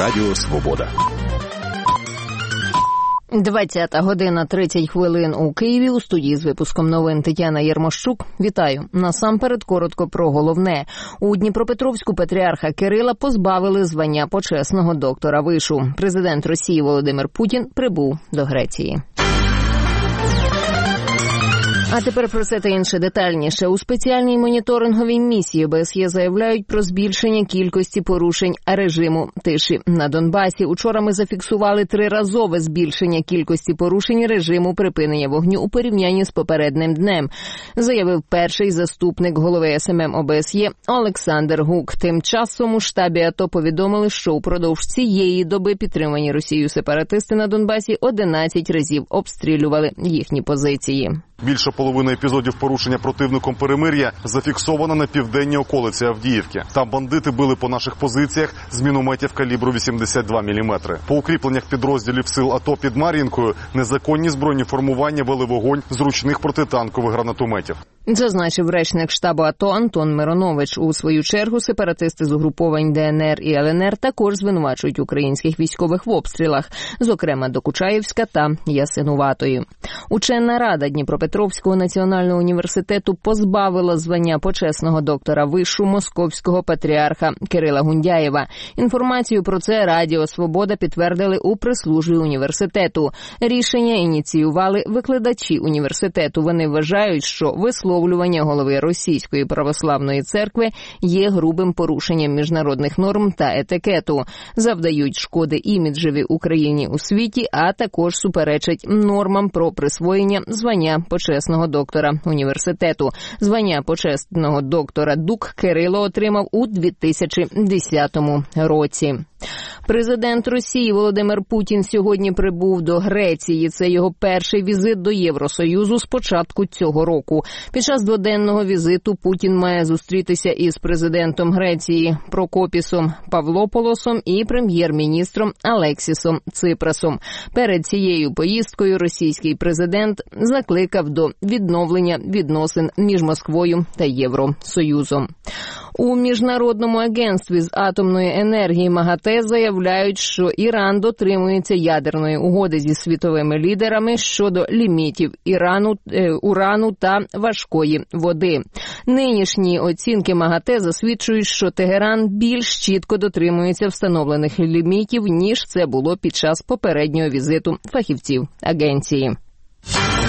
Радіо Свобода. 20:30 у Києві. У студії з випуском новин Тетяна Єрмощук. Вітаю. Насамперед коротко про головне. У Дніпропетровську патріарха Кирила позбавили звання почесного доктора вишу. Президент Росії Володимир Путін прибув до Греції. А тепер про це та інше детальніше. У спеціальній моніторинговій місії ОБСЄ заявляють про збільшення кількості порушень режиму тиші на Донбасі. Учора ми зафіксували 3-разове збільшення кількості порушень режиму припинення вогню у порівнянні з попереднім днем, заявив перший заступник голови СММ ОБСЄ Олександр Гук. Тим часом у штабі АТО повідомили, що упродовж цієї доби підтримані Росією сепаратисти на Донбасі 11 разів обстрілювали їхні позиції. Більше половини епізодів порушення противником перемир'я зафіксовано на південній околиці Авдіївки. Там бандити били по наших позиціях з мінометів калібру 82 мм. По укріпленнях підрозділів сил АТО під Мар'їнкою незаконні збройні формування вели вогонь з ручних протитанкових гранатометів. Зазначив речник штабу АТО Антон Миронович. У свою чергу сепаратисти з угруповань ДНР і ЛНР також звинувачують українських військових в обстрілах, зокрема Докучаєвська та Ясинуватої. Учена рада Дніпропетровського національного університету позбавила звання почесного доктора вишу московського патріарха Кирила Гундяєва. Інформацію про це Радіо Свобода підтвердили у прес-службі університету. Рішення ініціювали викладачі університету. Вони вважають, що висловлювання голови Російської православної церкви є грубим порушенням міжнародних норм та етикету, завдають шкоди іміджеві Україні у світі, а також суперечать нормам про присвоєння звання почесного доктора університету. Звання почесного доктора ДУК Кирило отримав у 2010 році. Президент Росії Володимир Путін сьогодні прибув до Греції. Це його перший візит до Євросоюзу з початку цього року. Під час дводенного візиту Путін має зустрітися із президентом Греції Прокопісом Павлополосом і прем'єр-міністром Алексісом Ципрасом. Перед цією поїздкою російський президент закликав до відновлення відносин між Москвою та Євросоюзом. У Міжнародному агентстві з атомної енергії МАГАТЕ заявляють, що Іран дотримується ядерної угоди зі світовими лідерами щодо лімітів урану та важкої води. Нинішні оцінки МАГАТЕ засвідчують, що Тегеран більш чітко дотримується встановлених лімітів, ніж це було під час попереднього візиту фахівців агенції.